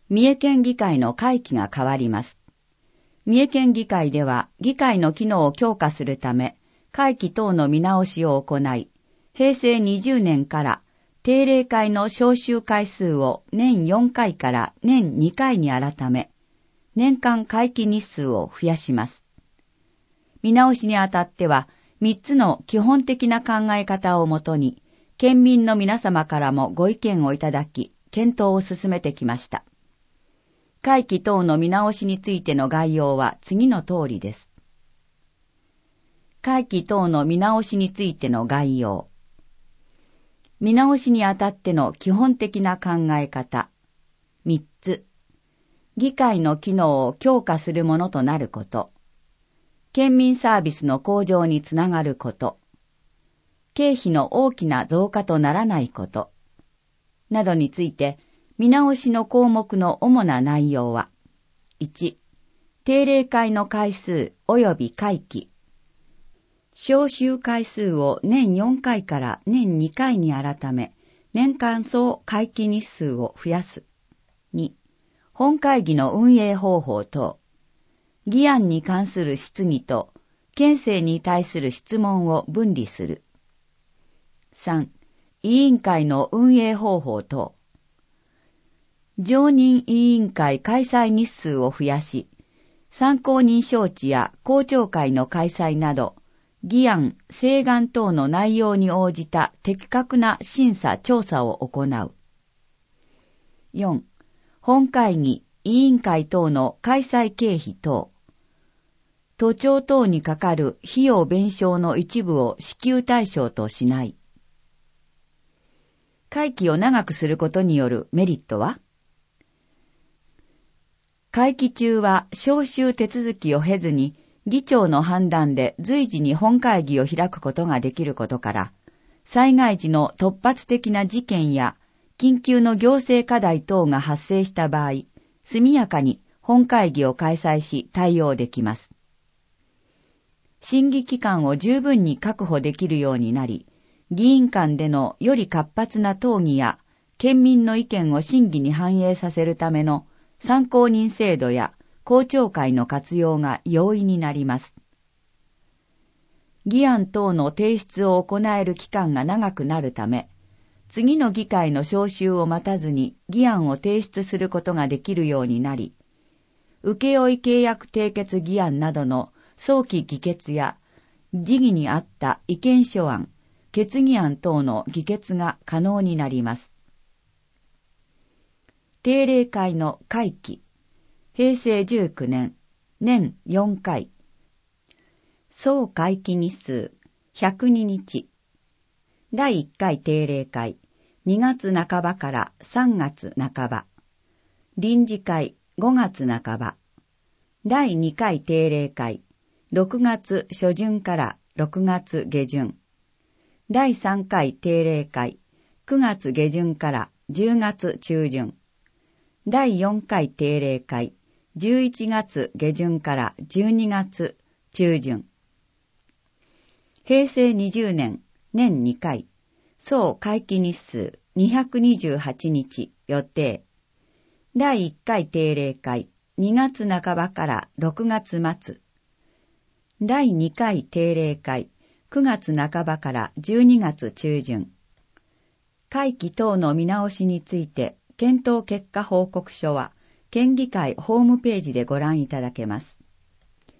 三重県議会の会期が変わります。三重県議会では議会の機能を強化するため、会期等の見直しを行い、平成20年から定例会の召集回数を年4回から年2回に改め、年間会期日数を増やします。見直しにあたっては、3つの基本的な考え方をもとに、県民の皆様からもご意見をいただき、検討を進めてきました。会期等の見直しについての概要は次の通りです。会期等の見直しについての概要。見直しにあたっての基本的な考え方。3つ。議会の機能を強化するものとなること。県民サービスの向上につながること。経費の大きな増加とならないこと。などについて、見直しの項目の主な内容は、1、定例会の回数及び会期。召集回数を年4回から年2回に改め、年間総会期日数を増やす。2、本会議の運営方法等。議案に関する質疑と、県政に対する質問を分離する。3、委員会の運営方法等。常任委員会開催日数を増やし、参考人招致や公聴会の開催など、議案、請願等の内容に応じた的確な審査調査を行う。4. 本会議、委員会等の開催経費等。都庁等にかかる費用弁償の一部を支給対象としない。会期を長くすることによるメリットは？会期中は召集手続きを経ずに議長の判断で随時に本会議を開くことができることから、災害時の突発的な事件や緊急の行政課題等が発生した場合、速やかに本会議を開催し対応できます。審議期間を十分に確保できるようになり、議員間でのより活発な討議や県民の意見を審議に反映させるための参考人制度や公聴会の活用が容易になります。議案等の提出を行える期間が長くなるため、次の議会の召集を待たずに議案を提出することができるようになり、請負契約締結議案などの早期議決や時議に合った意見書案、決議案等の議決が可能になります。定例会の会期。平成19年、年4回。総会期日数102日。第1回定例会、2月半ばから3月半ば。臨時会、5月半ば。第2回定例会、6月初旬から6月下旬。第3回定例会、9月下旬から10月中旬。第4回定例会、11月下旬から12月中旬。平成20年、年2回。総会期日数228日予定。第1回定例会、2月半ばから6月末。第2回定例会、9月半ばから12月中旬。会期等の見直しについて、検討結果報告書は、県議会ホームページでご覧いただけます。